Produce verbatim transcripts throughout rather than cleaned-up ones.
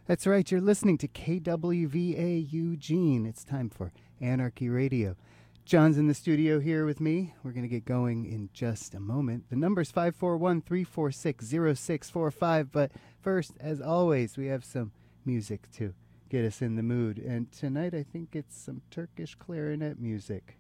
That's right, you're listening to K W V A Eugene. It's time for Anarchy Radio. John's in the studio here with me. We're going to get going in just a moment. The number's five four one, three four six, zero six four five, but first, as always, we have some music to get us in the mood. And tonight I think it's some Turkish clarinet music.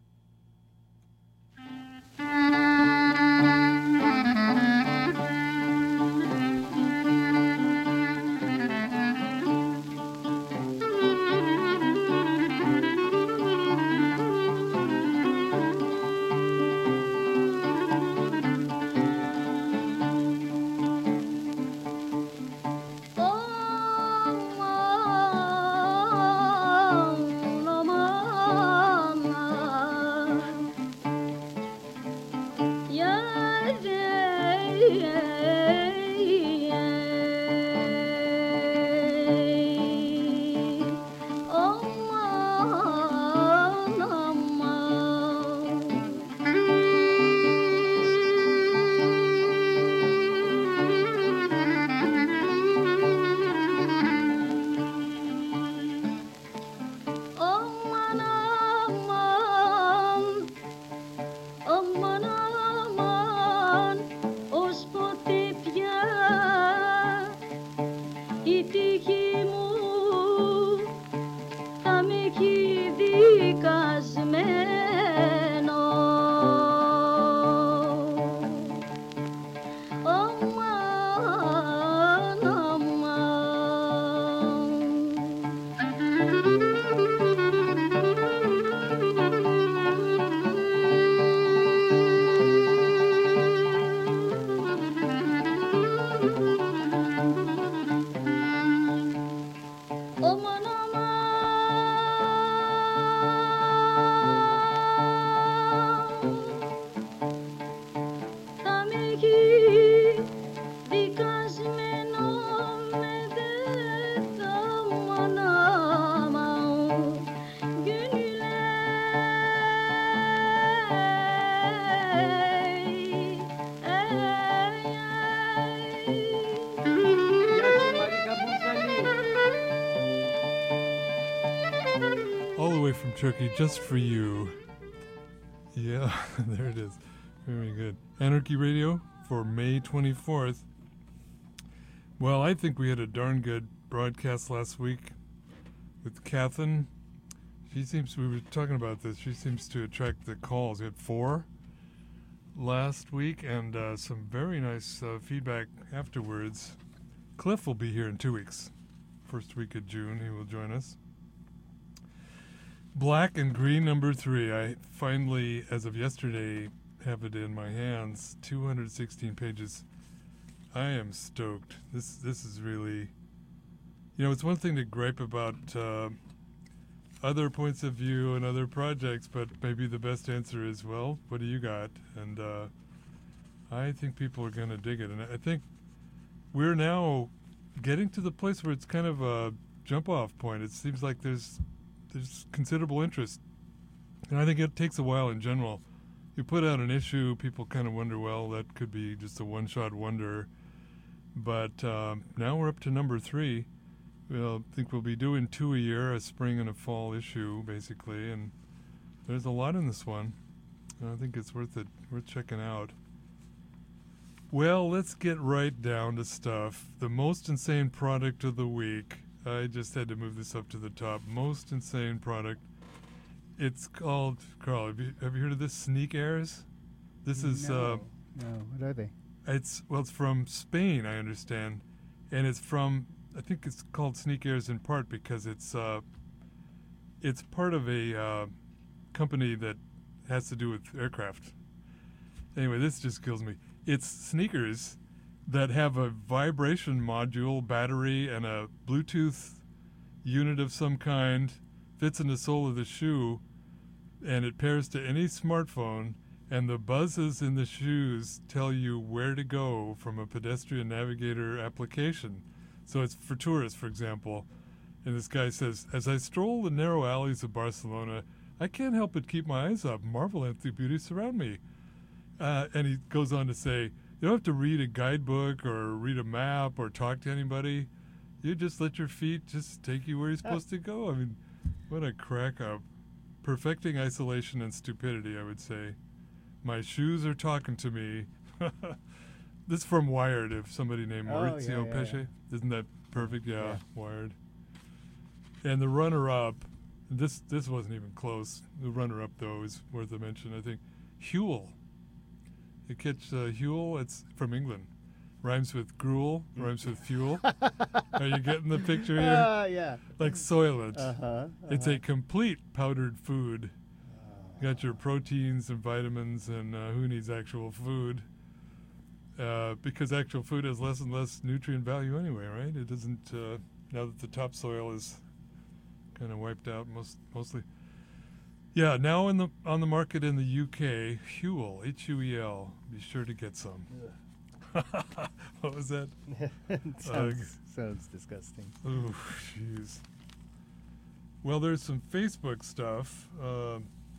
Turkey, just for you. Yeah, there it is. Very good. Anarchy Radio for May twenty-fourth. Well, I think we had a darn good broadcast last week with Catherine. She seems, we were talking about this, she seems to attract the calls. We had four last week and uh, some very nice uh, feedback afterwards. Cliff will be here in two weeks. First week of June, he will join us. Black and Green number three. I finally, as of yesterday, have it in my hands. two hundred sixteen pages. I am stoked. This this is really, you know, it's one thing to gripe about uh, other points of view and other projects, but maybe the best answer is, well, what do you got? And uh, I think people are going to dig it. And I think we're now getting to the place where it's kind of a jump-off point. It seems like there's there's considerable interest. And I think it takes a while in general. You put out an issue, people kind of wonder, well, that could be just a one-shot wonder. But um, now we're up to number three. We'll, I think we'll be doing two a year, a spring and a fall issue, basically. And there's a lot in this one. I think it's worth it, worth checking out. Well, let's get right down to stuff. The most insane product of the week. I just had to move this up to the top. Most insane product. It's called, Carl, have you, have you heard of this? Sneak Airs? This is... No, uh, no. What are they? It's, well, it's from Spain, I understand. And it's from, I think it's called Sneak Airs in part because it's uh, it's part of a uh, company that has to do with aircraft. Anyway, this just kills me. It's sneakers that have a vibration module, battery, and a Bluetooth unit of some kind, fits in the sole of the shoe, and it pairs to any smartphone, and the buzzes in the shoes tell you where to go from a pedestrian navigator application. So it's for tourists, for example. And this guy says, as I stroll the narrow alleys of Barcelona, I can't help but keep my eyes up, marvel at the beauty surround me. Uh, and he goes on to say, you don't have to read a guidebook or read a map or talk to anybody. You just let your feet just take you where you're supposed to go. I mean, what a crack up. Perfecting isolation and stupidity, I would say. My shoes are talking to me. This is from Wired, if somebody named Oh, Maurizio yeah, yeah, Pesce. yeah. Isn't that perfect? Yeah, Yeah. Wired. And the runner-up, this this wasn't even close. The runner-up, though, is worth a mention, I think. Huel. You catch uh, Huel? It's from England. Rhymes with gruel, rhymes with fuel. Are you getting the picture here? Uh, yeah. Like soylent. Uh-huh, uh-huh. It's a complete powdered food. You got your proteins and vitamins, and uh, who needs actual food? Uh, because actual food has less and less nutrient value anyway, right? It doesn't, uh, now that the topsoil is kind of wiped out most mostly. Yeah, now in the on the market in the U K, Huel, H U E L. Be sure to get some. What was that? sounds, sounds disgusting. Oh, jeez. Well, there's some Facebook stuff. Uh,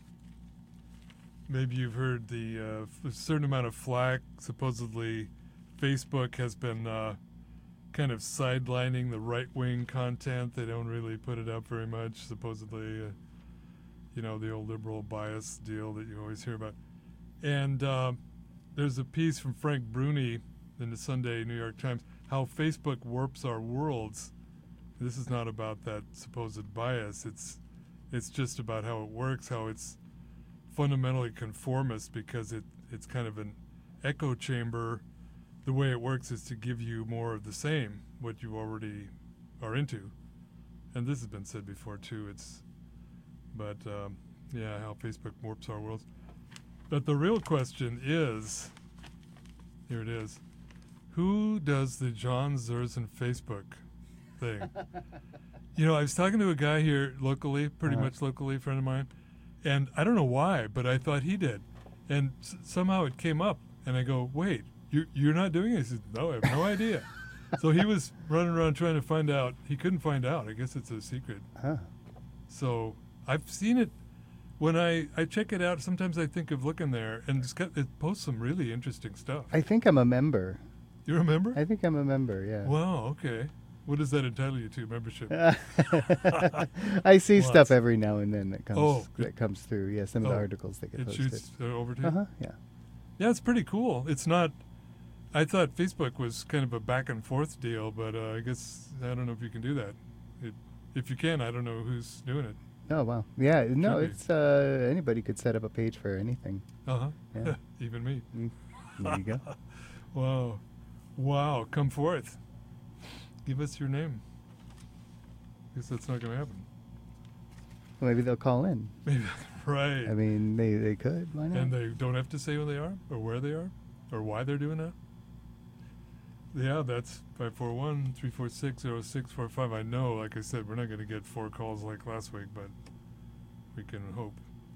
maybe you've heard the uh, f- a certain amount of flack. Supposedly, Facebook has been uh, kind of sidelining the right-wing content. They don't really put it up very much. Supposedly, uh, you know, the old liberal bias deal that you always hear about. And uh, there's a piece from Frank Bruni in the Sunday New York Times, how Facebook warps our worlds. This is not about that supposed bias. It's it's just about how it works, how it's fundamentally conformist because it, it's kind of an echo chamber. The way it works is to give you more of the same, what you already are into. And this has been said before too. It's, but um, yeah, how Facebook warps our worlds. But the real question is, here it is, who does the John Zerzan Facebook thing? You know, I was talking to a guy here locally, pretty Uh-huh. much locally, a friend of mine, and I don't know why, but I thought he did. And s- somehow it came up, and I go, wait, you're, you're not doing it? He said, no, I have no idea. So he was running around trying to find out. He couldn't find out. I guess it's a secret. Huh. So I've seen it. When I, I check it out, sometimes I think of looking there, and it's got, it posts some really interesting stuff. I think I'm a member. You remember? I think I'm a member, yeah. Wow, okay. What does that entitle you to, membership? I see Lots. stuff every now and then that comes Oh, that comes through. Yeah, some of Oh, the articles that get It posted. shoots uh, over to you? Uh-huh, yeah. Yeah, it's pretty cool. It's not, I thought Facebook was kind of a back and forth deal, but uh, I guess, I don't know if you can do that. It, if you can, I don't know who's doing it. Oh, wow. Yeah, no, Should be. it's uh, anybody could set up a page for anything. Uh-huh. Yeah. Even me. Mm. There you go. Wow. Wow, come forth. Give us your name. Guess that's not going to happen. Well, maybe they'll call in. Maybe, right. I mean, they, they could. Why not? And they don't have to say who they are or where they are or why they're doing that. Yeah, that's five four one, three four six, zero six four five. I know, like I said, we're not going to get four calls like last week, but we can hope.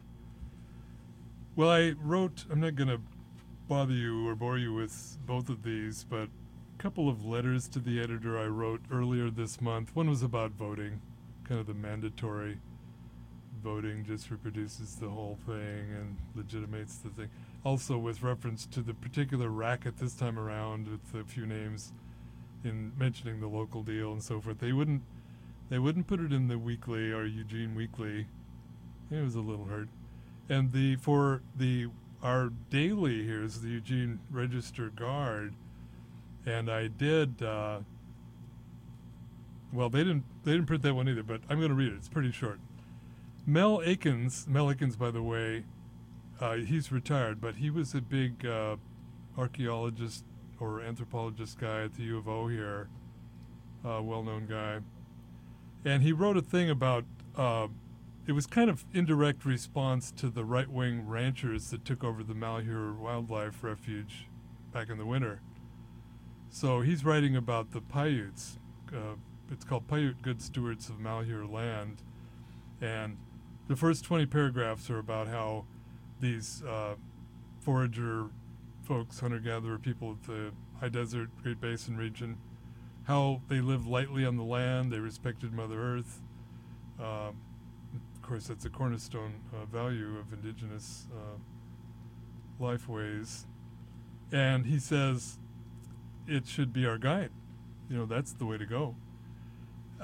Well, I wrote, I'm not going to bother you or bore you with both of these, but a couple of letters to the editor I wrote earlier this month. One was about voting, kind of the mandatory voting just reproduces the whole thing and legitimates the thing. Also with reference to the particular racket this time around with a few names in mentioning the local deal and so forth. They wouldn't they wouldn't put it in the weekly or Eugene Weekly. It was a little hurt. And the for the our daily here is the Eugene Register Guard. And I did uh, well they didn't they didn't print that one either, but I'm gonna read it. It's pretty short. Mel Akins, Mel Akins, by the way, uh, he's retired, but he was a big uh, archaeologist or anthropologist guy at the U of O here, uh, well-known guy. And he wrote a thing about, uh, it was kind of indirect response to the right-wing ranchers that took over the Malheur Wildlife Refuge back in the winter. So he's writing about the Paiutes. Uh, it's called Paiute Good Stewards of Malheur Land. And the first twenty paragraphs are about how these uh, forager folks, hunter-gatherer people of the high desert, Great Basin region, how they lived lightly on the land, they respected Mother Earth. Uh, of course, that's a cornerstone uh, value of indigenous uh, lifeways. And he says it should be our guide. You know, that's the way to go.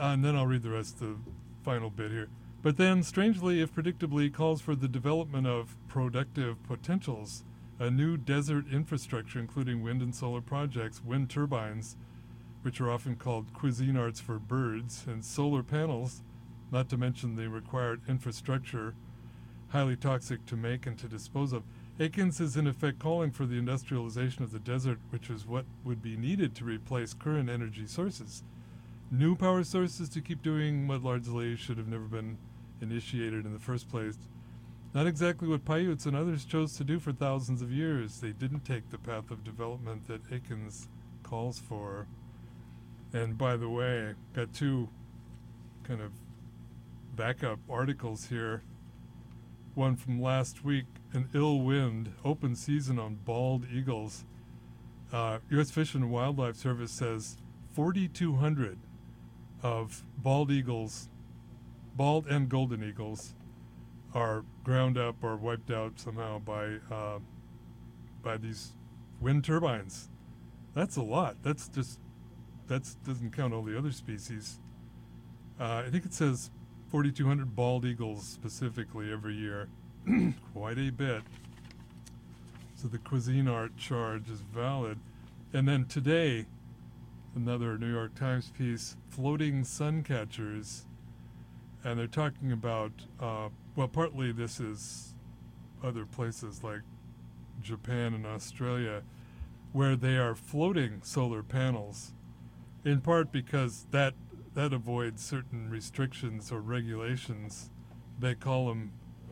and then I'll read the rest of the final bit here. But then, strangely, if predictably, calls for the development of productive potentials, a new desert infrastructure, including wind and solar projects, wind turbines, which are often called Cuisinarts for birds, and solar panels, not to mention the required infrastructure, highly toxic to make and to dispose of. Akins is in effect calling for the industrialization of the desert, which is what would be needed to replace current energy sources. New power sources to keep doing what largely should have never been initiated in the first place. Not exactly what Paiutes and others chose to do for thousands of years. They didn't take the path of development that Akins calls for. And by the way, got two kind of backup articles here. One from last week, an ill wind, open season on bald eagles. Uh, U S Fish and Wildlife Service says forty-two hundred of bald eagles, bald and golden eagles, are ground up or wiped out somehow by uh, by these wind turbines. That's a lot. That's just that doesn't count all the other species. Uh, I think it says forty-two hundred bald eagles specifically every year. Quite a bit. So the Cuisinart charge is valid. And then today, another New York Times piece, floating sun catchers. And they're talking about, uh, well, partly this is other places like Japan and Australia, where they are floating solar panels, in part because that that avoids certain restrictions or regulations. They call them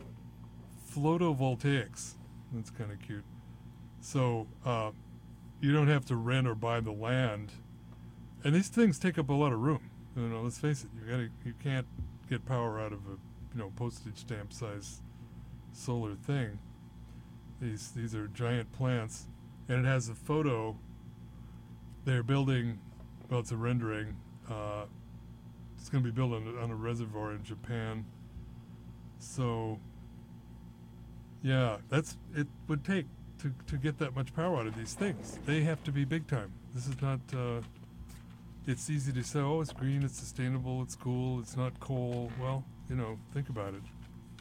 photovoltaics. That's kind of cute. So uh, you don't have to rent or buy the land, and these things take up a lot of room. You know, let's face it. You gotta, you can't get power out of a, you know, postage stamp size solar thing. These these are giant plants, and it has a photo. They're building. Well, it's a rendering. Uh, it's going to be built on, on a reservoir in Japan. So, yeah, that's it would take to, to get that much power out of these things. They have to be big time. This is not, uh, it's easy to say, oh, it's green, it's sustainable, it's cool, it's not coal. Well, you know, think about it.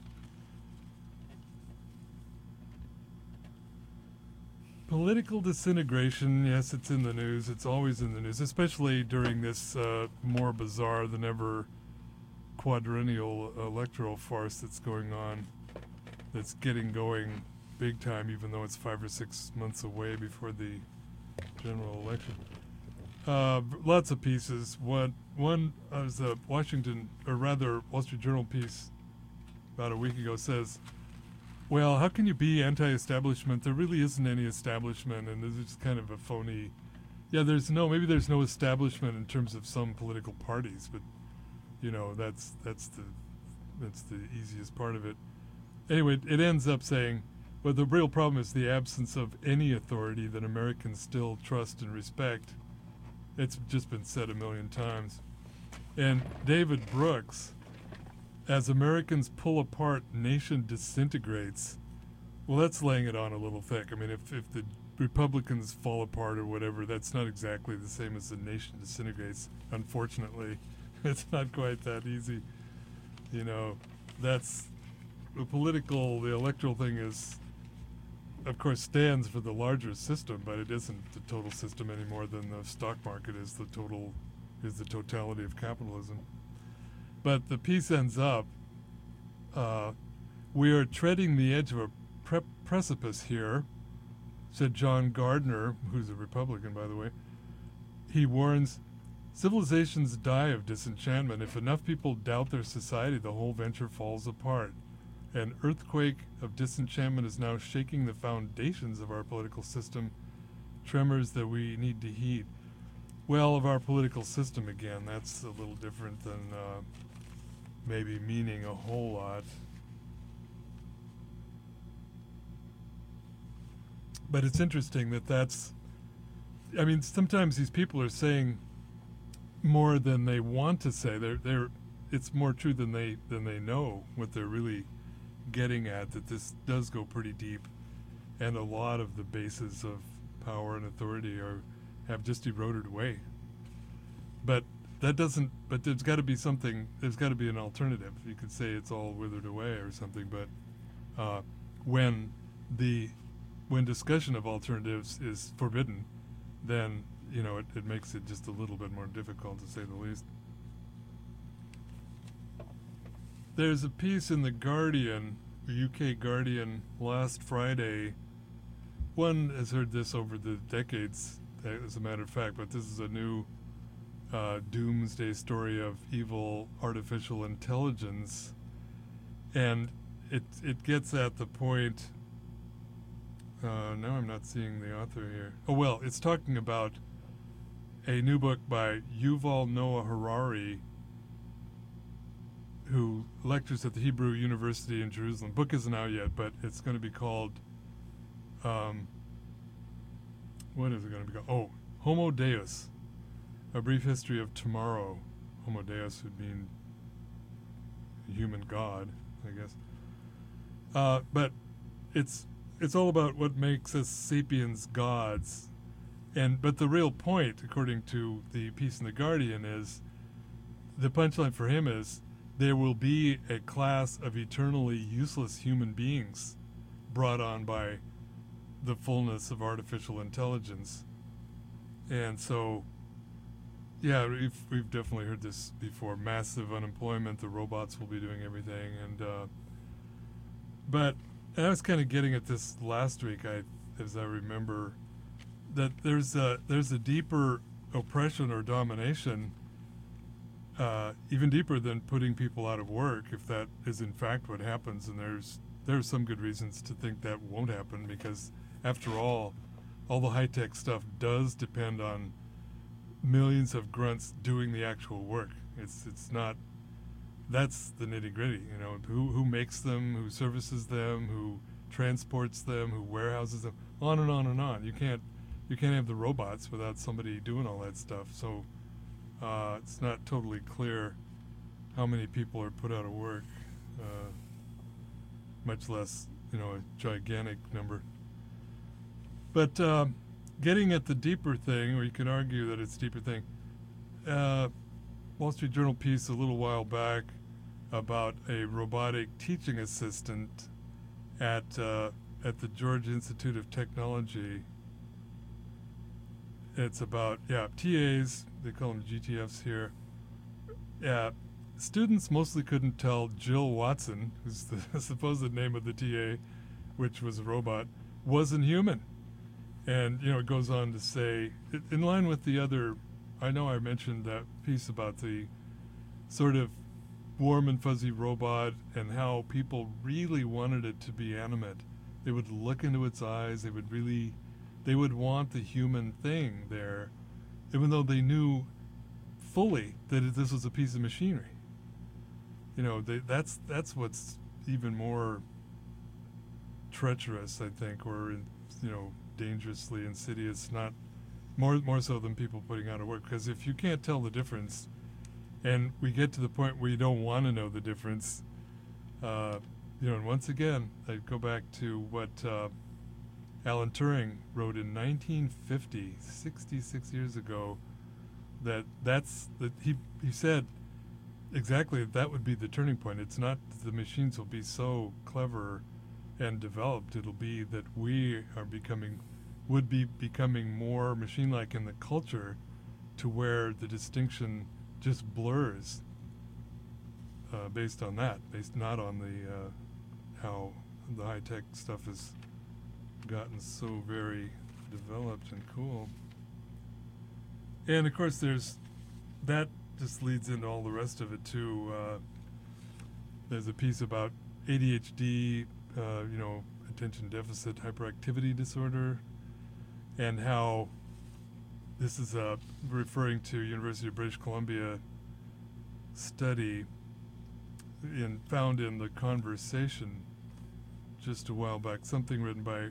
Political disintegration, yes, it's in the news. It's always in the news, especially during this uh, more bizarre than ever quadrennial electoral farce that's going on, that's getting going big time, even though it's five or six months away before the general election. Uh, lots of pieces. One, one uh, was a Washington, or rather Wall Street Journal piece about a week ago says, well, how can you be anti-establishment? There really isn't any establishment, and this is kind of a phony. Yeah, there's no, maybe there's no establishment in terms of some political parties, but you know, that's that's the that's the easiest part of it. Anyway, it ends up saying, well, the real problem is the absence of any authority that Americans still trust and respect. It's just been said a million times. And David Brooks, as Americans pull apart, nation disintegrates. Well, that's laying it on a little thick. I mean, if, if the Republicans fall apart or whatever, that's not exactly the same as the nation disintegrates. Unfortunately, it's not quite that easy. You know, that's the political, the electoral thing is, of course, stands for the larger system, but it isn't the total system any more than the stock market is the total, is the totality of capitalism. But the piece ends up, uh, we are treading the edge of a pre- precipice here, said John Gardner, who's a Republican, by the way. He warns, civilizations die of disenchantment. If enough people doubt their society, the whole venture falls apart. An earthquake of disenchantment is now shaking the foundations of our political system, tremors that we need to heed. Well, of our political system again, that's a little different than uh, maybe meaning a whole lot. But it's interesting that that's, I mean, sometimes these people are saying more than they want to say. They're, they're, it's more true than they than they know what they're really getting at, that this does go pretty deep, and a lot of the bases of power and authority are have just eroded away. But that doesn't. But there's got to be something. There's got to be an alternative. You could say it's all withered away or something. But uh, when the when discussion of alternatives is forbidden, then you know it, it makes it just a little bit more difficult, to say the least. There's a piece in the Guardian, the U K Guardian, last Friday. One has heard this over the decades, as a matter of fact, but this is a new uh, doomsday story of evil artificial intelligence, and it it gets at the point. Uh, now I'm not seeing the author here. Oh well, it's talking about a new book by Yuval Noah Harari, who lectures at the Hebrew University in Jerusalem. Book isn't out yet, but it's going to be called, um, what is it going to be called? Oh, Homo Deus, A Brief History of Tomorrow. Homo Deus would mean human god, I guess. Uh, but it's it's all about what makes us sapiens gods. And but the real point, according to the piece in The Guardian, is the punchline for him is there will be a class of eternally useless human beings brought on by the fullness of artificial intelligence. And so, yeah, we've, we've definitely heard this before. Massive unemployment, the robots will be doing everything. And uh, but and I was kind of getting at this last week, I, as I remember, that there's a, there's a deeper oppression or domination, Uh, even deeper than putting people out of work, if that is in fact what happens. And there's there's some good reasons to think that won't happen, because after all, all the high-tech stuff does depend on millions of grunts doing the actual work. It's it's not, that's the nitty-gritty, you know, who who makes them, who services them, who transports them, who warehouses them, on and on and on. You can't you can't have the robots without somebody doing all that stuff. So Uh, it's not totally clear how many people are put out of work, uh, much less, you know, a gigantic number. But uh, getting at the deeper thing, or you can argue that it's a deeper thing, uh, Wall Street Journal piece a little while back about a robotic teaching assistant at uh, at the Georgia Institute of Technology. It's about, yeah, T As, they call them G T Fs here. Yeah, students mostly couldn't tell Jill Watson, who's the supposed name of the T A, which was a robot, wasn't human. And, you know, it goes on to say, it, in line with the other, I know I mentioned that piece about the sort of warm and fuzzy robot and how people really wanted it to be animate. They would look into its eyes, they would really... They would want the human thing there, even though they knew fully that it, this was a piece of machinery. You know, they, that's that's what's even more treacherous, I think, or you know, dangerously insidious. Not more more so than people putting out of work. Because if you can't tell the difference, and we get to the point where you don't want to know the difference, uh, you know, and once again, I go back to what. Uh, Alan Turing wrote in nineteen fifty, sixty-six years ago, that that's that he he said exactly that would be the turning point. It's not that the machines will be so clever and developed. It'll be that we are becoming, would be becoming more machine-like in the culture, to where the distinction just blurs uh, based on that, based not on the uh, how the high-tech stuff is gotten so very developed and cool. And of course there's that just leads into all the rest of it too. Uh, there's a piece about A D H D, uh, you know, attention deficit hyperactivity disorder, and how this is uh, referring to University of British Columbia study in found in The Conversation just a while back, something written by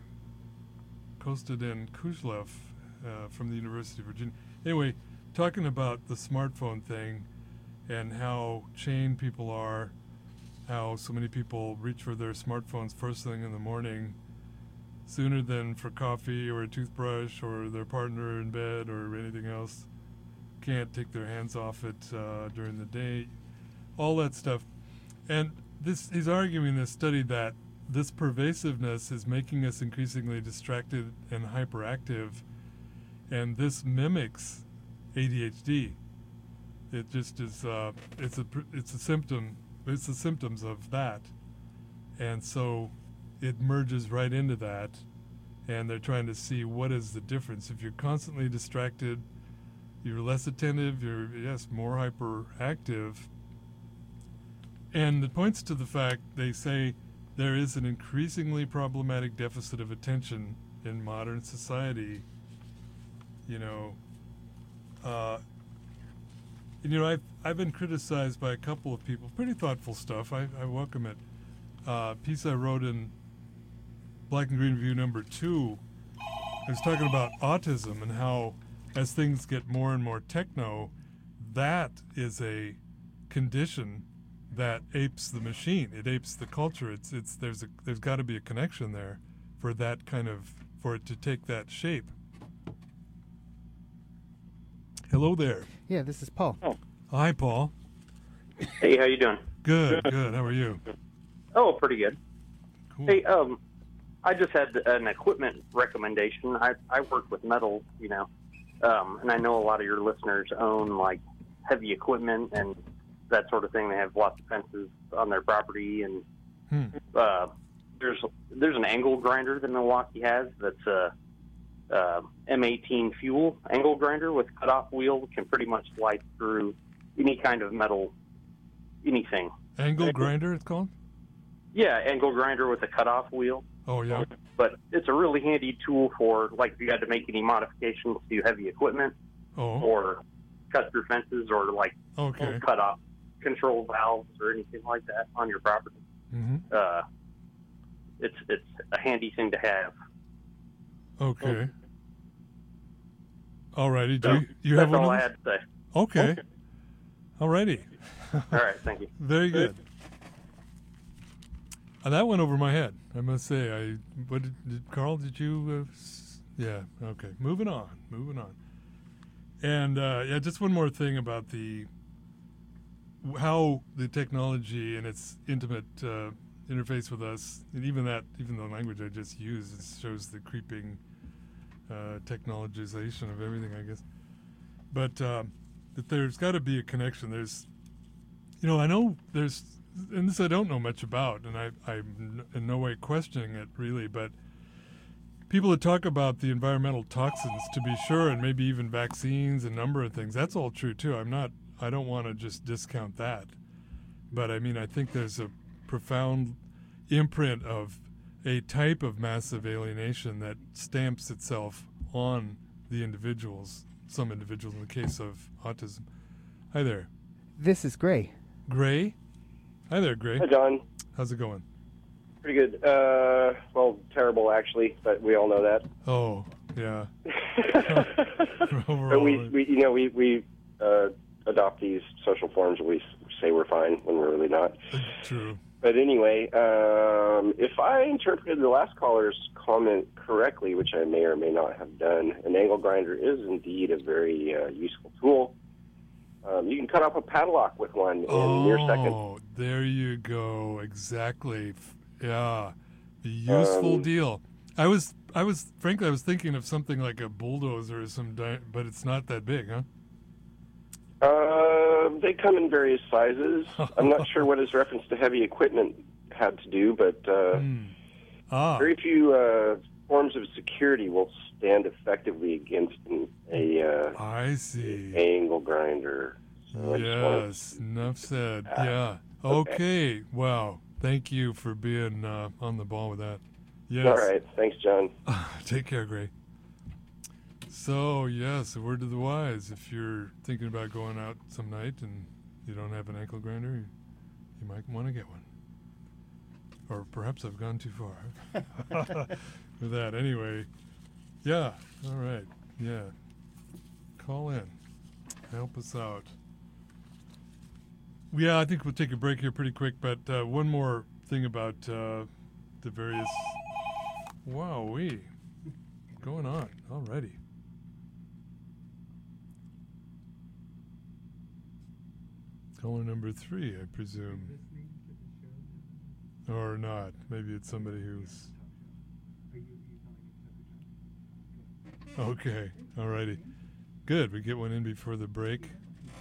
Kostadin Kuzlev uh, from the University of Virginia. Anyway, talking about the smartphone thing and how chained people are, how so many people reach for their smartphones first thing in the morning sooner than for coffee or a toothbrush or their partner in bed or anything else. can't take their hands off it uh, during the day, all that stuff. And this he's arguing in this study that this pervasiveness is making us increasingly distracted and hyperactive, and this mimics A D H D. It just is. Uh, it's a. It's a symptom. It's the symptoms of that, and so it merges right into that. And they're trying to see what is the difference. If you're constantly distracted, you're less attentive. You're yes more hyperactive. And it points to the fact they say there is an increasingly problematic deficit of attention in modern society. You know, uh, and, you know, I've I've been criticized by a couple of people. Pretty thoughtful stuff. I, I welcome it. Uh, piece I wrote in Black and Green Review number two. I was talking about autism and how, as things get more and more techno, that is a condition that apes the machine. It apes the culture. It's it's there's a there's got to be a connection there for that kind of for it to take that shape. Hello there. Yeah, this is Paul. Oh. Hi, Paul. Hey, how you doing? Good, good. How are you? Oh, pretty good. Cool. Hey, um, I just had an equipment recommendation. I I work with metal, you know, um, and I know a lot of your listeners own like heavy equipment and that sort of thing. They have lots of fences on their property, and Hmm. uh, there's there's an angle grinder that Milwaukee has that's a uh, M eighteen fuel angle grinder with cutoff wheel. Can pretty much slide through any kind of metal, anything. Angle grinder, it's called? Yeah, angle grinder with a cutoff wheel. Oh, yeah. But it's a really handy tool for, like, if you had to make any modifications to heavy equipment Oh, or cut through fences or, like, okay. cut off control valves or anything like that on your property. Mm-hmm. Uh, it's it's a handy thing to have. Okay. All righty. Do So you, you have that's one all of I those? had to say. Okay. All righty. All right, thank you. Very good. Uh, that went over my head, I must say. I what did, did Carl? Did you? Uh, s- yeah. Okay. Moving on. Moving on. And uh, yeah, just one more thing about the how the technology and its intimate uh, interface with us, and even that, even the language I just used, it shows the creeping uh, technologization of everything, I guess. But um, that there's got to be a connection. There's, you know, I know there's, and this I don't know much about, and I, I'm in no way questioning it really, but people that talk about the environmental toxins, to be sure, and maybe even vaccines, a number of things, that's all true too. I'm not, I don't want to just discount that. But I mean, I think there's a profound imprint of a type of massive alienation that stamps itself on the individuals, some individuals in the case of autism. Hi there. This is Gray. Gray? Hi there, Gray. Hi, John. How's it going? Pretty good. Uh, well, terrible, actually, but we all know that. Oh, yeah. But Overall, we, we, you know, we, we uh, adopt these social forms. We say we're fine when we're really not. true. But anyway, um, if I interpreted the last caller's comment correctly, which I may or may not have done, an angle grinder is indeed a very uh, useful tool. Um, you can cut off a padlock with one in oh, mere seconds. Oh, there you go. Exactly. F- Yeah. A useful Um, deal. I was, I was, frankly, I was thinking of something like a bulldozer or some, di- but it's not that big, huh? Uh, they come in various sizes. I'm not sure what his reference to heavy equipment had to do, but uh, Hmm. Ah. very few uh, forms of security will stand effectively against an, a uh, I see. angle grinder. So I just wanted Yes. Enough said. Ah, Yeah. okay. Okay. Wow. Thank you for being uh, on the ball with that. Yes. All right. Thanks, John. Take care, Gray. So, yes, a word to the wise. If you're thinking about going out some night and you don't have an ankle grinder, you, you might want to get one. Or perhaps I've gone too far with that. Anyway, yeah, all right, yeah. Call in. Help us out. Yeah, I think we'll take a break here pretty quick, but uh, one more thing about uh, the various... Wow-wee. Going on already. Caller number three, I presume. Or not. Maybe it's somebody who's... Okay, alrighty. Good, we get one in before the break.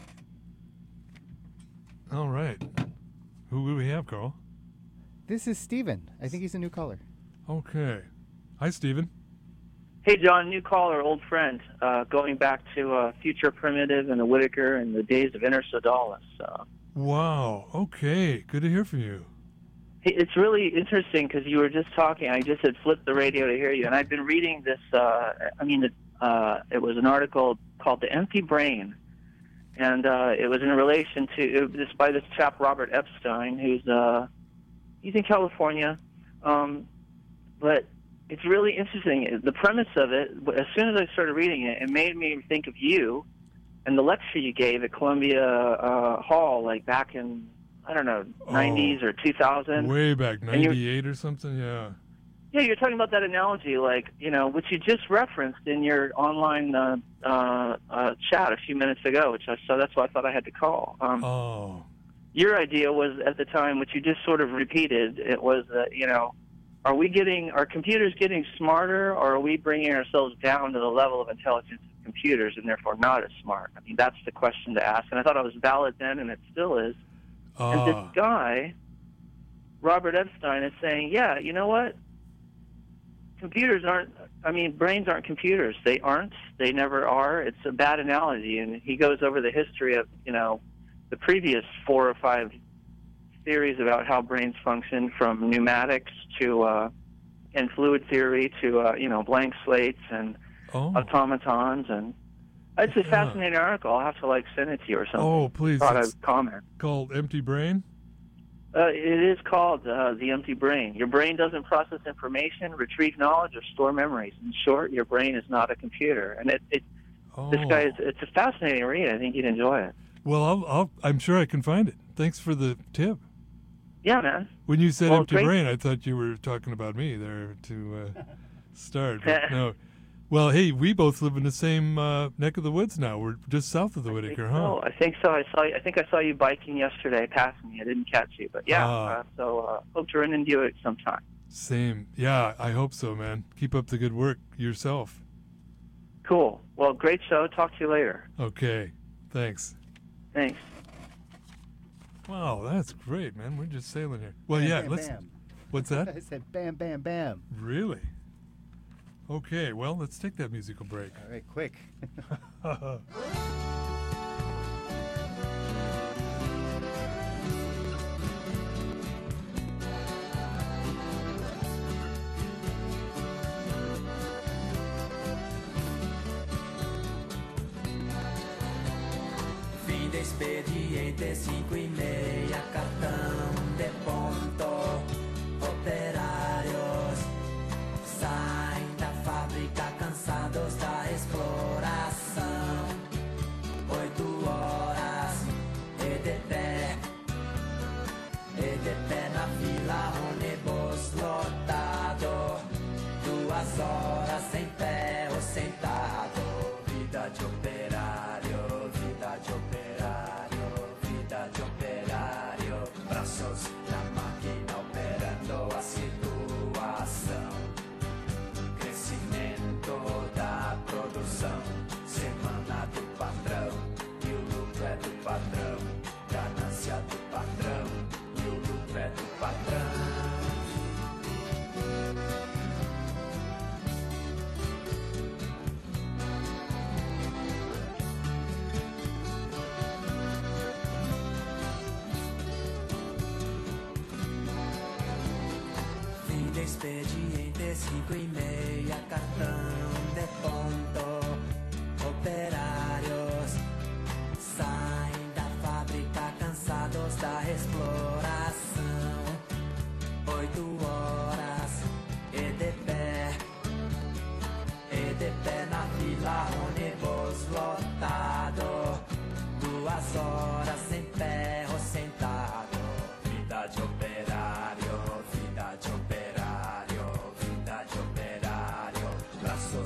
All right. Who do we have, Carl? This is Steven. I think he's a new caller. Okay. Hi, Steven. Hey, John, new caller, old friend. Uh, going back to uh, Future Primitive and the Whitaker and the days of Inner Sodalis. Uh, wow. Okay. Good to hear from you. hey, it's really interesting because you were just talking. I just had flipped the radio to hear you, and I've been reading this. Uh, I mean, uh, it was an article called "The Empty Brain," and uh, it was in relation to it, this by this chap Robert Epstein, who's uh, he's in California, um, but. It's really interesting. The premise of it, as soon as I started reading it, it made me think of you and the lecture you gave at Columbia uh, Hall, like back in, I don't know, Oh, nineties or two thousand. Way back, ninety-eight or something, yeah. Yeah, you're talking about that analogy, like, you know, which you just referenced in your online uh, uh, uh, chat a few minutes ago, which I saw. That's why I thought I had to call. Um, Oh. Your idea was, at the time, which you just sort of repeated, it was that, you know, Are we getting, are computers getting smarter, or are we bringing ourselves down to the level of intelligence of computers and therefore not as smart? I mean, that's the question to ask. And I thought it was valid then, and it still is. Ah. And this guy, Robert Epstein, is saying, yeah, you know what? Computers aren't, I mean, brains aren't computers. They aren't. They never are. It's a bad analogy. And he goes over the history of, you know, the previous four or five theories about how brains function, from pneumatics to uh, and fluid theory to uh, you know, blank slates and Oh. automatons, and it's a Yeah. fascinating article. I'll have to like send it to you or something. Oh, please. Thought It's I'd comment. called Empty Brain? Uh, it is called uh, the empty brain. Your brain doesn't process information, retrieve knowledge, or store memories. In short, your brain is not a computer. And it, it Oh. this guy is, it's a fascinating read. I think you'd enjoy it. Well, I'll, I'll, I'm sure I can find it. Thanks for the tip. Yeah, man. When you said Well, empty great. brain, I thought you were talking about me there to uh, start. But no. Well, hey, we both live in the same uh, neck of the woods now. We're just south of the Whitaker, huh? Oh, I think so. I saw. I think I saw you biking yesterday, passing me. I didn't catch you, but yeah. Ah. Uh, so uh, hope to run into you sometime. Same. Yeah, I hope so, man. Keep up the good work yourself. Cool. Well, great show. Talk to you later. Okay. Thanks. Thanks. Wow, that's great, man. We're just sailing here. Well, Bam, yeah, bam, let's. bam. What's that? I said bam, bam, bam. Really? Okay, well, let's take that musical break. All right, quick. Fim de expediente, cinco e meia, cartão de ponto. Operários saem da fábrica cansados da exploração. Oito horas, e de pé, e de pé na fila, ônibus lotado. Duas horas sem pé ou sentado. Vida de operário, vida de operário, vida de operário. Braços na máquina operando a situação. Crescimento da produção. Semana do patrão e o lucro é do patrão. Ganância do patrão e o lucro é do patrão. Fim de expediente, cinco e meia, cartão de ponto. Operários saem da fábrica cansados da exploração. Oito horas, e de pé, e de pé na fila, ônibus lotado. Duas horas sem pé ou sentado. Vida de operário, vida de operário, vida de operário. Braços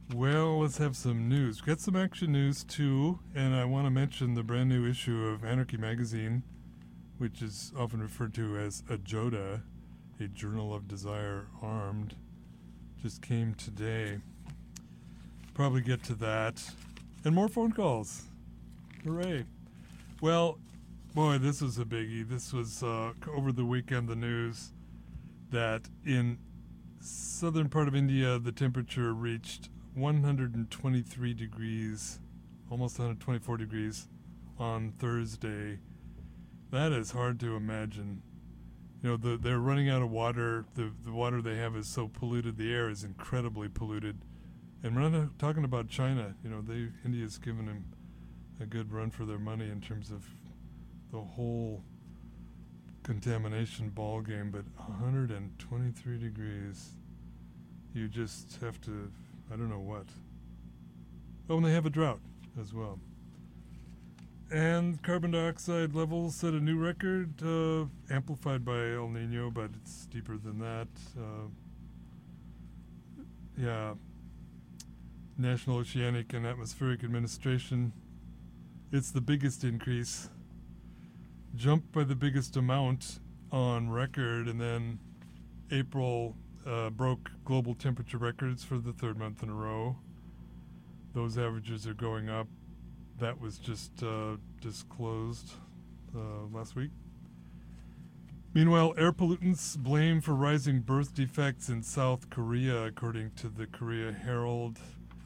Well, let's have some news. Got some action news, too, and I want to mention the brand new issue of Anarchy Magazine, which is often referred to as a JODA, a Journal of Desire Armed, just came today. Probably get to that. And more phone calls. Hooray. Well, boy, this was a biggie. This was uh, over the weekend, the news that in southern part of India, the temperature reached one hundred twenty-three degrees, almost one hundred twenty-four degrees on Thursday. That is hard to imagine. You know, the, they're running out of water. The, the water they have is so polluted. The air is incredibly polluted. And we're not talking about China. You know, they India's given them a good run for their money in terms of the whole contamination ball game. But one hundred twenty-three degrees, you just have to, I don't know what. Oh, and they have a drought as well. And carbon dioxide levels set a new record, uh, amplified by El Nino, but it's deeper than that. Uh, yeah. National Oceanic and Atmospheric Administration. It's the biggest increase. Jumped by the biggest amount on record, and then April uh, broke global temperature records for the third month in a row. Those averages are going up. That was just uh, disclosed uh, last week. Meanwhile, air pollutants blamed for rising birth defects in South Korea, according to the Korea Herald.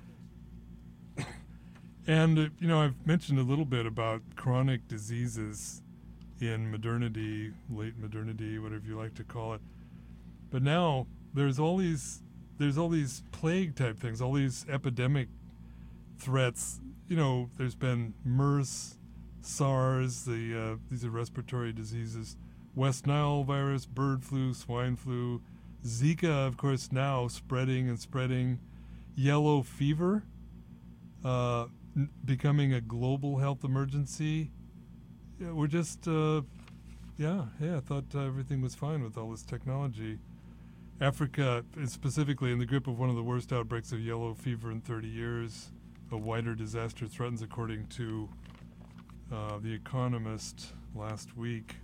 And, uh, you know, I've mentioned a little bit about chronic diseases in modernity, late modernity, whatever you like to call it. But now there's all these, there's all these plague type things, all these epidemic threats. You know, there's been MERS, SARS, the uh, these are respiratory diseases, West Nile virus, bird flu, swine flu, Zika, of course, now spreading and spreading, yellow fever, uh, n- becoming a global health emergency. Yeah, we're just, uh, yeah, yeah, I thought uh, everything was fine with all this technology. Africa is specifically in the grip of one of the worst outbreaks of yellow fever in thirty years. A wider disaster threatens, according to uh, The Economist last week.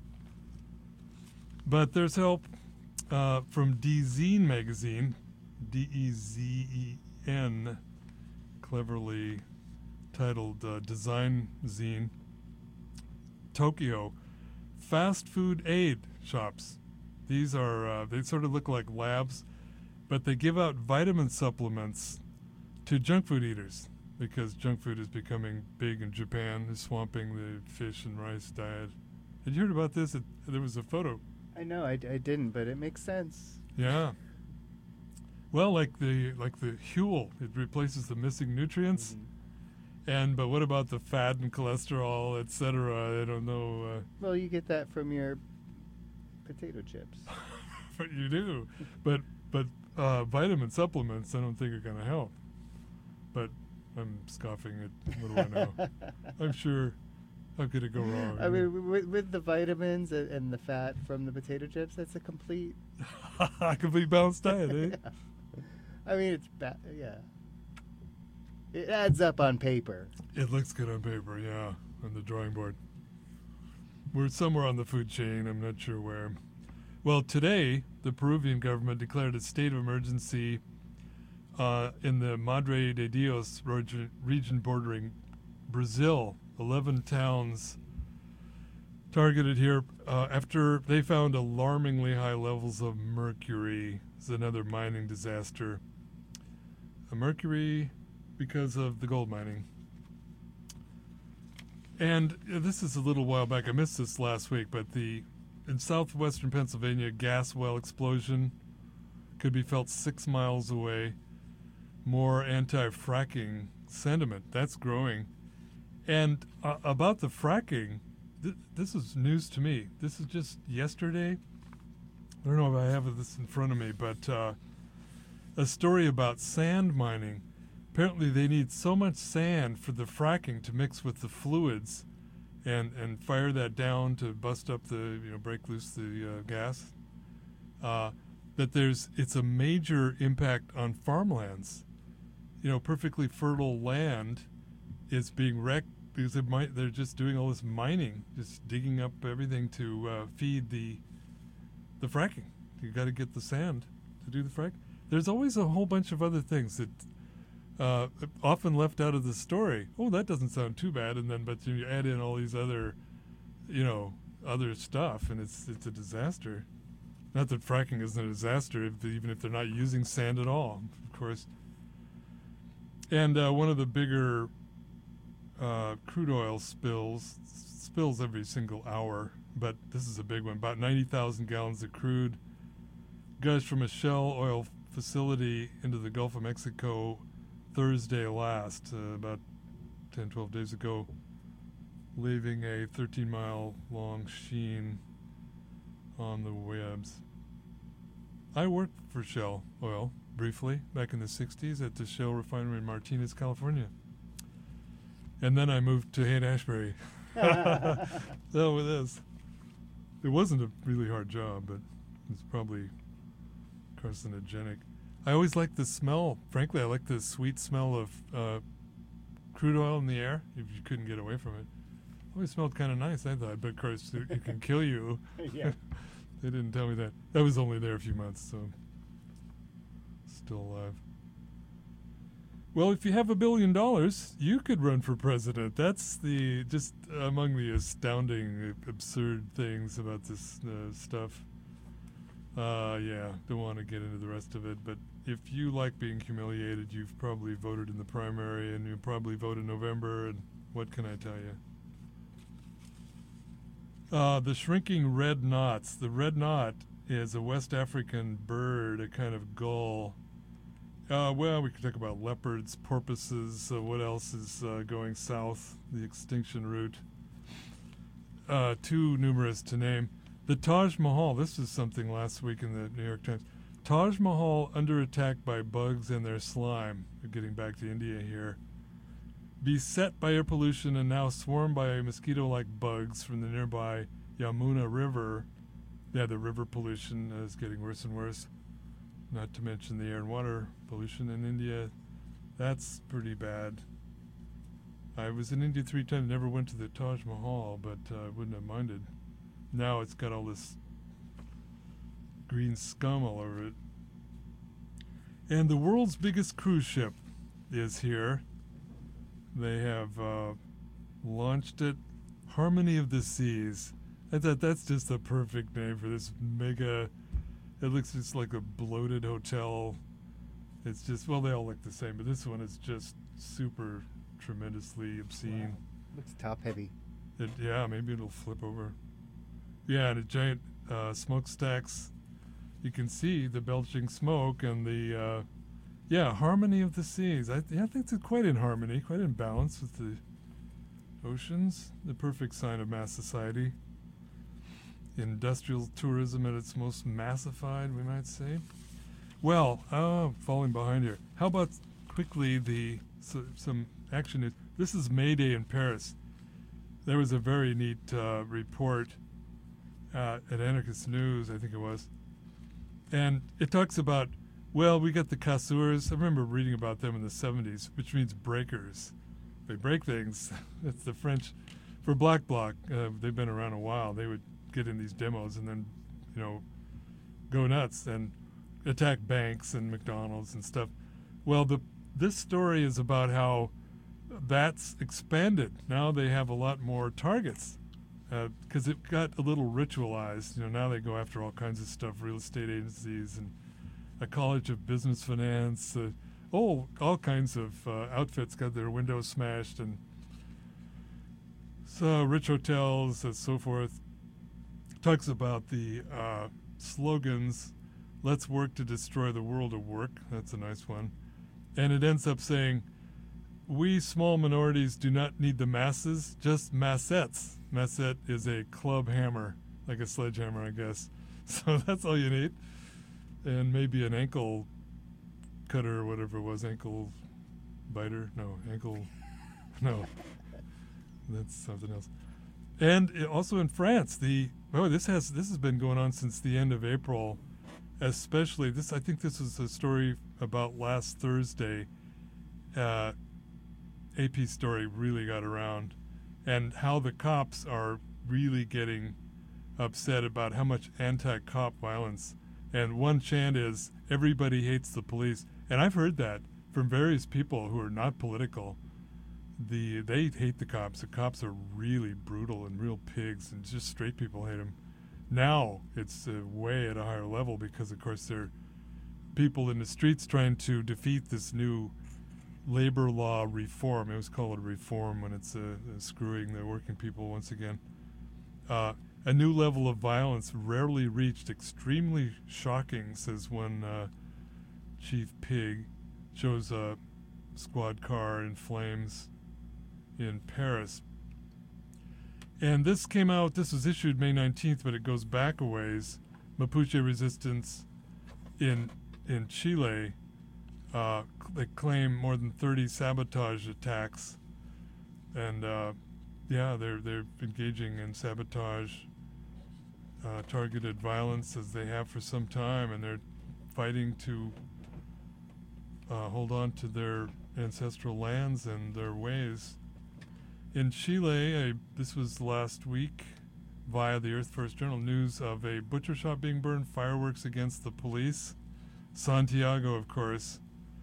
But there's help uh, from D-Zine magazine, D E Z E N, cleverly titled uh, Design Zine. Tokyo, fast food aid shops. These are, uh, they sort of look like labs, but they give out vitamin supplements to junk food eaters, because junk food is becoming big in Japan, is swamping the fish and rice diet. Had you heard about this? It, there was a photo. I know, I, I didn't, but it makes sense. Yeah. Well, like the like the Huel, it replaces the missing nutrients. Mm-hmm. And but what about the fat and cholesterol, et cetera? I don't know. Uh, Well, you get that from your potato chips. but you do. but but uh, vitamin supplements, I don't think are going to help. But I'm scoffing at what do I know? I'm sure. How could it go wrong? I mean, with, with the vitamins and, and the fat from the potato chips, that's a complete... complete balanced diet, eh? Yeah. I mean, it's ba- yeah. It adds up on paper. It looks good on paper, yeah, on the drawing board. We're somewhere on the food chain, I'm not sure where. Well, today, the Peruvian government declared a state of emergency uh, in the Madre de Dios region, region bordering Brazil. eleven towns targeted here uh, after they found alarmingly high levels of mercury. It's another mining disaster. Uh, mercury because of the gold mining. And uh, this is a little while back. I missed this last week, but the in southwestern Pennsylvania, gas well explosion could be felt six miles away. More anti-fracking sentiment. That's growing. And uh, about the fracking, th- this is news to me. This is just yesterday. I don't know if I have this in front of me, but uh, a story about sand mining. Apparently they need so much sand for the fracking to mix with the fluids and, and fire that down to bust up the, you know, break loose the uh, gas, uh, that there's it's a major impact on farmlands. you know, perfectly fertile land is being wrecked because they might, they're just doing all this mining, just digging up everything to uh, feed the the fracking. You got to get the sand to do the frack. There's always a whole bunch of other things that uh, often left out of the story. Oh, that doesn't sound too bad, and then but you add in all these other, you know, other stuff, and it's it's a disaster. Not that fracking isn't a disaster, if, even if they're not using sand at all, of course. And uh, one of the bigger uh, crude oil spills, spills every single hour, but this is a big one. About ninety thousand gallons of crude gushed from a Shell oil facility into the Gulf of Mexico Thursday last, uh, about ten, twelve days ago, leaving a thirteen mile long sheen on the webs. I worked for Shell Oil briefly back in the sixties at the Shell refinery in Martinez, California. And then I moved to Haight-Ashbury. So it is. It wasn't a really hard job, but it's probably carcinogenic. I always liked the smell. Frankly, I like the sweet smell of uh, crude oil in the air, if you couldn't get away from it. Always smelled kind of nice, I thought, but of course it, it can kill you. Yeah. They didn't tell me that. I was only there a few months, so still alive. Well, if you have a billion dollars, you could run for president. That's the just among the astounding, absurd things about this uh, stuff. Uh, yeah, don't want to get into the rest of it, but if you like being humiliated, you've probably voted in the primary, and you'll probably vote in November, and what can I tell you? Uh, the shrinking red knots. The red knot is a West African bird, a kind of gull. Uh, well, we could talk about leopards, porpoises. Uh, what else is uh, going south? The extinction route. Uh, too numerous to name. The Taj Mahal. This is something last week in the New York Times. Taj Mahal under attack by bugs and their slime. We're getting back to India here. Beset by air pollution and now swarmed by mosquito-like bugs from the nearby Yamuna River. Yeah, the river pollution is getting worse and worse. Not to mention the air and water pollution in India. That's pretty bad. I was in India three times, never went to the Taj Mahal, but I uh, wouldn't have minded. Now it's got all this green scum all over it. And the world's biggest cruise ship is here. They have uh, launched it, Harmony of the Seas. I thought that's just the perfect name for this mega. It looks just like a bloated hotel. It's just, well, they all look the same, but this one is just super tremendously obscene. Wow. Looks top heavy. It, yeah, maybe it'll flip over. Yeah, and a giant uh, smokestacks. You can see the belching smoke and the. Uh, Yeah, Harmony of the Seas. I, yeah, I think it's quite in harmony, quite in balance with the oceans. The perfect sign of mass society. Industrial tourism at its most massified, we might say. Well, uh, falling behind here. How about quickly the so, some action news? This is May Day in Paris. There was a very neat uh, report uh, at Anarchist News, I think it was, and it talks about. Well, we got the casseurs. I remember reading about them in the seventies, which means breakers. They break things. That's the French. For Black Bloc, uh, they've been around a while. They would get in these demos and then, you know, go nuts and attack banks and McDonald's and stuff. Well, the this story is about how that's expanded. Now they have a lot more targets because uh, it got a little ritualized. You know, now they go after all kinds of stuff, real estate agencies and a college of business finance, uh, oh, all kinds of uh, outfits got their windows smashed, and so rich hotels and so forth. Talks about the uh, slogans, let's work to destroy the world of work. That's a nice one. And it ends up saying, we small minorities do not need the masses, just massettes. Massette is a club hammer, like a sledgehammer, I guess. So that's all you need. And maybe an ankle cutter or whatever it was, ankle biter. No, ankle, no, that's something else. And it also in France, the oh, this has this has been going on since the end of April, especially this. I think this was a story about last Thursday. uh, A P story really got around, and how the cops are really getting upset about how much anti-cop violence. And one chant is, everybody hates the police. And I've heard that from various people who are not political. The They hate the cops. The cops are really brutal and real pigs, and just straight people hate them. Now it's uh, way at a higher level because, of course, there are people in the streets trying to defeat this new labor law reform. It was called a reform when it's uh, uh, screwing the working people once again. Uh, a new level of violence rarely reached, extremely shocking, says one uh, chief pig. Shows a squad car in flames in Paris. And this came out, this was issued May nineteenth, but it goes back a ways. Mapuche resistance in in Chile, uh, they claim more than thirty sabotage attacks. And uh, yeah, they're they're engaging in sabotage, uh, targeted violence as they have for some time, and they're fighting to uh, hold on to their ancestral lands and their ways. In Chile, a, this was last week, via the Earth First Journal, news of a butcher shop being burned, fireworks against the police. Santiago, of course,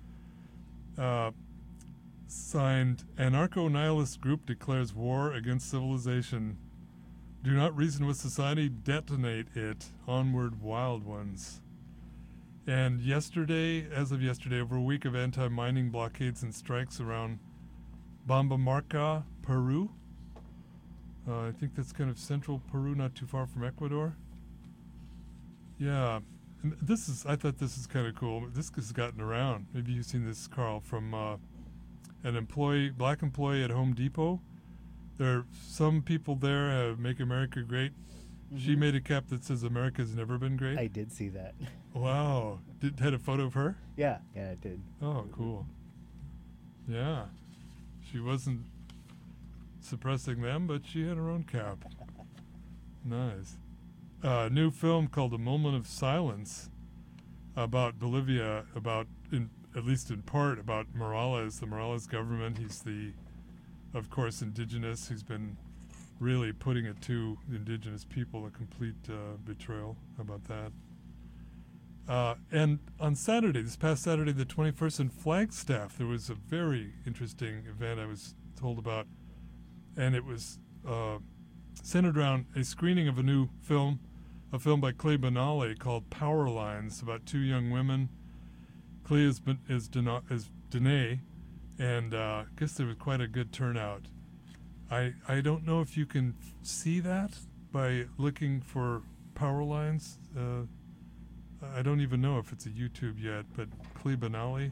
uh, signed, anarcho-nihilist group declares war against civilization. Do not reason with society, detonate it. Onward, wild ones. And yesterday, as of yesterday, over a week of anti-mining blockades and strikes around Bambamarca, Peru. Uh, I think that's kind of central Peru, not too far from Ecuador. Yeah, and this is, I thought this is kind of cool. This has gotten around. Maybe you've seen this, Carl, from uh, an employee, black employee at Home Depot. There are some people there uh, Make America Great. Mm-hmm. She made a cap that says America's never been great. I did see that. Wow. Did had a photo of her? Yeah, yeah, I did. Oh, cool. Yeah. She wasn't suppressing them, but she had her own cap. Nice. A uh, new film called A Moment of Silence about Bolivia, about, in, at least in part, about Morales, the Morales government. He's the, of course, indigenous. He's been really putting it to the indigenous people, a complete uh, betrayal about that. Uh, and on Saturday, this past Saturday, the twenty-first, in Flagstaff, there was a very interesting event I was told about, and it was uh, centered around a screening of a new film, a film by Clay Benally called Power Lines, about two young women. Clay is, is, Dena, is Danae, and uh, I guess there was quite a good turnout. I, I don't know if you can f- see that by looking for Power Lines. Uh, I don't even know if it's a YouTube yet, but Clay Benally.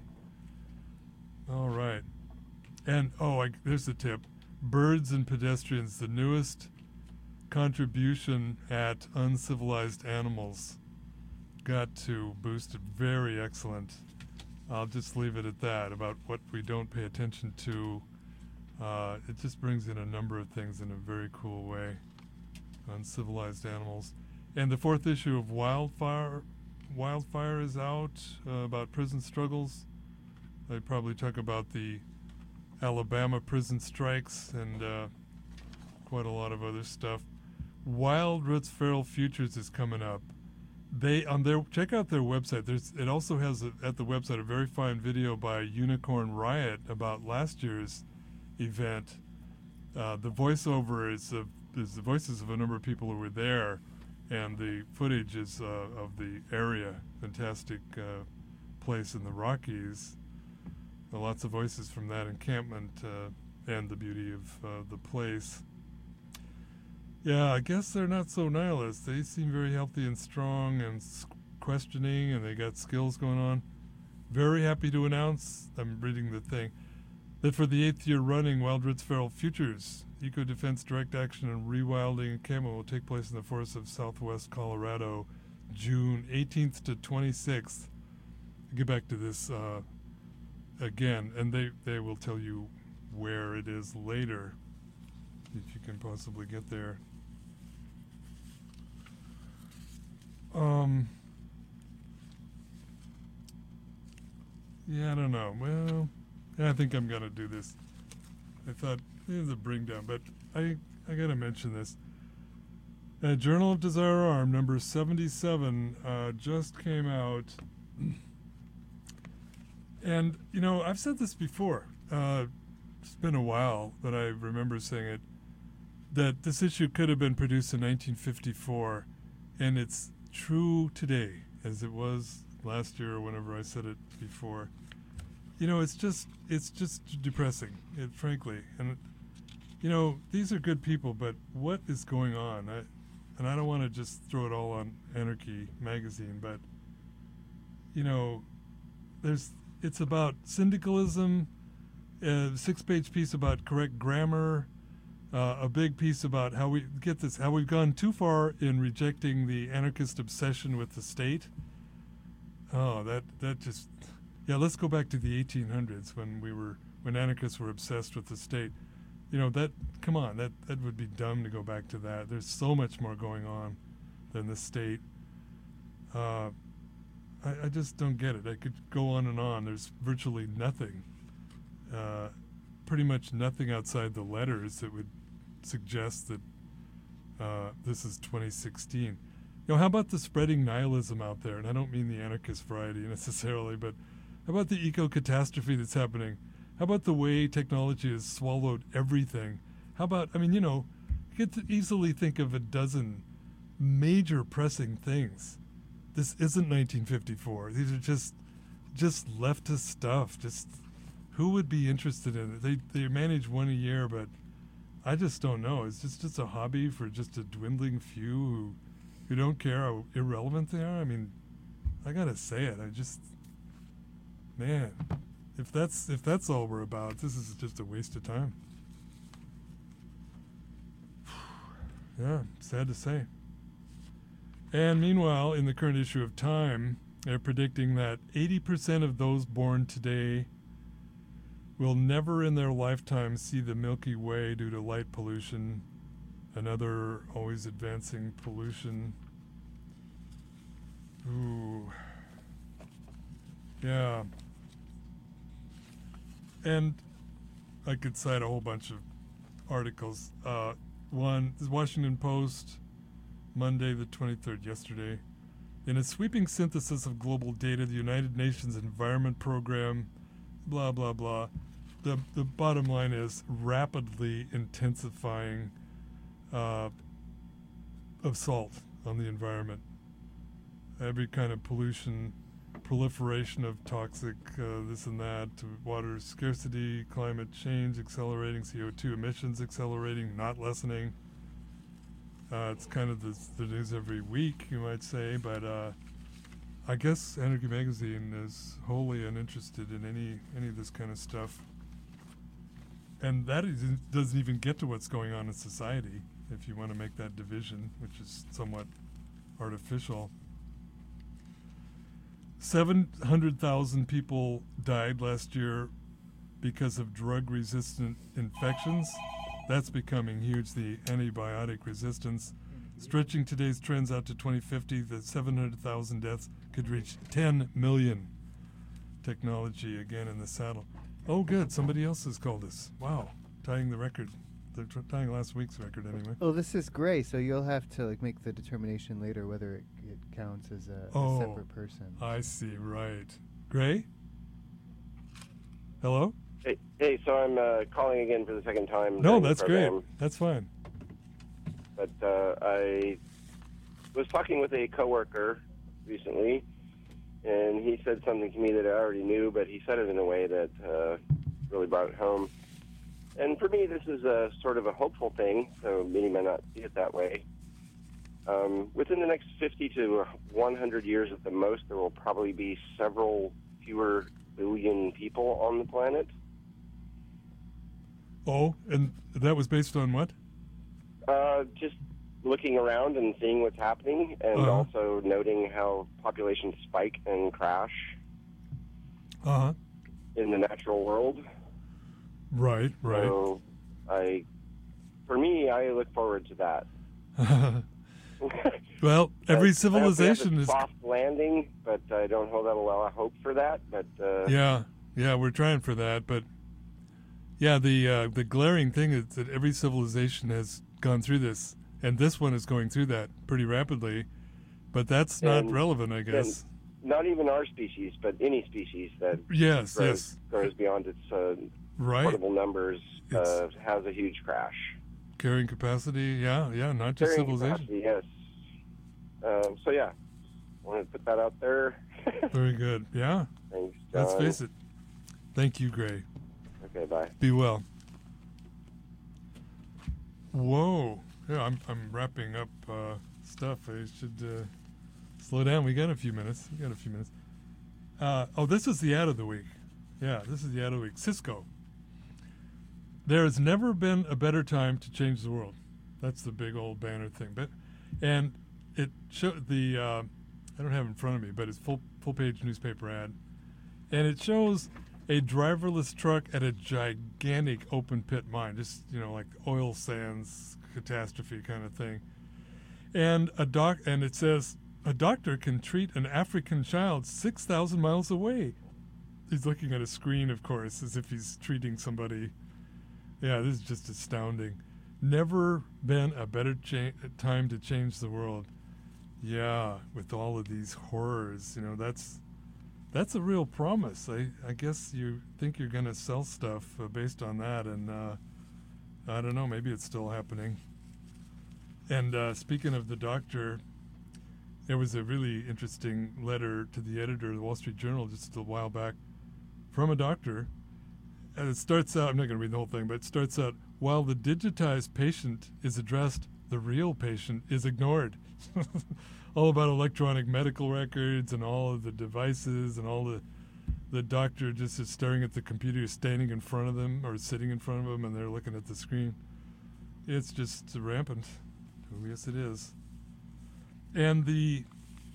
All right. And, oh, I, there's the tip. Birds and Pedestrians, the newest contribution at Uncivilized Animals. Got to boost it. Very excellent. I'll just leave it at that, about what we don't pay attention to. Uh, it just brings in a number of things in a very cool way. Uncivilized Animals. And the fourth issue of Wildfire Wildfire is out, uh, about prison struggles. I probably talk about the Alabama prison strikes and uh, quite a lot of other stuff. Wild Roots Feral Futures is coming up. They on their check out their website. There's it also has a, at the website a very fine video by Unicorn Riot about last year's event. Uh, the voiceover is of is the voices of a number of people who were there. And the footage is uh, of the area, fantastic uh, place in the Rockies. Uh, lots of voices from that encampment uh, and the beauty of uh, the place. Yeah, I guess they're not so nihilist. They seem very healthy and strong and s- questioning, and they got skills going on. Very happy to announce, I'm reading the thing, that for the eighth year running, Wild Roots Feral Futures, Eco Defense Direct Action and Rewilding encampment will take place in the forests of southwest Colorado, June eighteenth to twenty-sixth. I'll get back to this uh, again, and they, they will tell you where it is later, if you can possibly get there. Um. Yeah, I don't know. Well, I think I'm gonna do this. I thought it was a bring down, but I I gotta mention this. Uh, Journal of Desire Arm number seventy-seven uh, just came out, and you know I've said this before. Uh, it's been a while that I remember saying it. That this issue could have been produced in nineteen fifty-four, and it's true today as it was last year or whenever I said it before. You know, it's just it's just depressing, it, frankly. And you know, these are good people, but what is going on? I, and I don't want to just throw it all on Anarchy magazine, but you know, there's it's about syndicalism, a six-page piece about correct grammar, uh, a big piece about how we get this, how we've gone too far in rejecting the anarchist obsession with the state. Oh, that that just yeah. Let's go back to the eighteen hundreds when we were when anarchists were obsessed with the state. You know, that, come on, that, that would be dumb to go back to that. There's so much more going on than the state. Uh, I, I just don't get it. I could go on and on. There's virtually nothing, uh, pretty much nothing outside the letters that would suggest that uh, this is twenty sixteen. You know, how about the spreading nihilism out there? And I don't mean the anarchist variety necessarily, but how about the eco-catastrophe that's happening? How about the way technology has swallowed everything? How about, I mean, you know, you could easily think of a dozen major pressing things. This isn't nineteen fifty-four. These are just just leftist stuff. Just who would be interested in it? They they manage one a year, but I just don't know. It's just, just a hobby for just a dwindling few who, who don't care how irrelevant they are. I mean, I gotta say it. I just, man. If that's if that's all we're about, this is just a waste of time. Yeah, sad to say. And meanwhile, in the current issue of Time, they're predicting that eighty percent of those born today will never in their lifetime see the Milky Way due to light pollution, another always advancing pollution. Ooh. Yeah. And I could cite a whole bunch of articles. Uh, one, the Washington Post, Monday the twenty-third, yesterday. In a sweeping synthesis of global data, the United Nations Environment Program, blah, blah, blah. The, the bottom line is rapidly intensifying uh, assault on the environment. Every kind of pollution, proliferation of toxic uh, this and that, water scarcity, climate change accelerating, C O two emissions accelerating, not lessening. Uh, it's kind of the, the news every week, you might say, but uh, I guess Anarchy Magazine is wholly uninterested in any, any of this kind of stuff. And that is, doesn't even get to what's going on in society, if you want to make that division, which is somewhat artificial. seven hundred thousand people died last year because of drug-resistant infections. That's becoming huge, the antibiotic resistance. Stretching today's trends out to twenty fifty, the seven hundred thousand deaths could reach ten million. Technology again in the saddle. Oh, good. Somebody else has called us. Wow. Tying the record. They're t- tying last week's record anyway. Oh, this is Gray, so you'll have to like make the determination later whether it, it counts as a, oh, a separate person. I see. Right. Gray? Hello? Hey, hey so I'm uh, calling again for the second time. No, during the that's great. program. That's fine. But uh, I was talking with a coworker recently, and he said something to me that I already knew, but he said it in a way that uh, really brought it home. And for me, this is a sort of a hopeful thing, so many may not see it that way. Um, within the next fifty to one hundred years at the most, there will probably be several fewer billion people on the planet. Oh, and that was based on what? Uh, just looking around and seeing what's happening, and Uh-huh. also noting how populations spike and crash Uh-huh. in the natural world. Right, right. So, I, for me, I look forward to that. Well, every I- civilization I hope we have a is... soft landing, but I don't hold out a lot of hope for that. But uh, Yeah. Yeah, we're trying for that, but yeah, the uh, the glaring thing is that every civilization has gone through this, and this one is going through that pretty rapidly. But that's not And relevant, I guess. Not even our species, but any species that Yes, grows, yes, grows beyond its uh, right. portable numbers uh, It's- has a huge crash. Carrying capacity, yeah, yeah, not just Carrying civilization. capacity, yes. Um, so yeah, wanted to put that out there. Very good. Yeah, Thanks, John. let's face it. Thank you, Gray. Okay, bye. Be well. Whoa. Yeah, I'm I'm wrapping up uh, stuff. I should uh, slow down. We got a few minutes. We got a few minutes. Uh, oh, this is the ad of the week. Yeah, this is the ad of the week. Cisco. There has never been a better time to change the world. That's the big old banner thing. But and it showed the uh, I don't have it in front of me, but it's full full page newspaper ad, and it shows a driverless truck at a gigantic open pit mine, just, you know, like oil sands catastrophe kind of thing. And a doc, and it says a doctor can treat an African child six thousand miles away. He's looking at a screen, of course, as if he's treating somebody. Yeah, this is just astounding. Never been a better cha- time to change the world. Yeah, with all of these horrors, you know, that's that's a real promise. I, I guess you think you're going to sell stuff uh, based on that, and uh, I don't know, maybe it's still happening. And uh, speaking of the doctor, there was a really interesting letter to the editor of the Wall Street Journal just a while back from a doctor. And it starts out, I'm not going to read the whole thing, but it starts out, while the digitized patient is addressed, the real patient is ignored. All about electronic medical records and all of the devices and all the the doctor just is staring at the computer, standing in front of them or sitting in front of them, and they're looking at the screen. It's just rampant. Oh, yes, it is. And the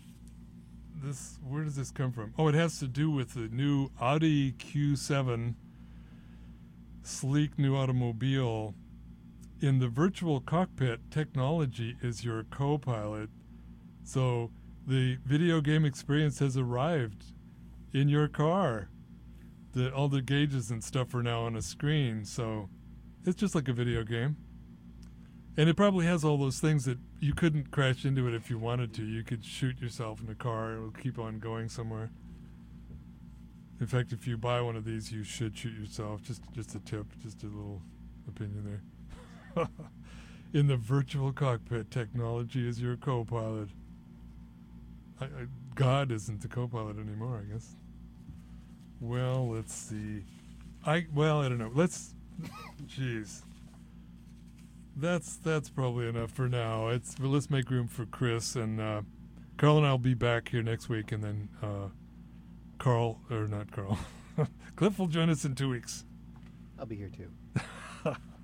this where does this come from? Oh, it has to do with the new Audi Q seven sleek new automobile. In the virtual cockpit, technology is your co-pilot. So the video game experience has arrived in your car. The, all the gauges and stuff are now on a screen, so it's just like a video game. And it probably has all those things that you couldn't crash into it if you wanted to. You could shoot yourself in the car. It will keep on going somewhere. In fact, if you buy one of these, you should shoot yourself. Just, just a tip, just a little opinion there. In the virtual cockpit, technology is your co-pilot. I, I, God isn't the co-pilot anymore, I guess. Well, let's see. I well, I don't know. Let's. Jeez. That's that's probably enough for now. It's well, let's make room for Chris, and uh, Carl and I'll be back here next week, and then uh, Carl or not Carl, Cliff will join us in two weeks. I'll be here too.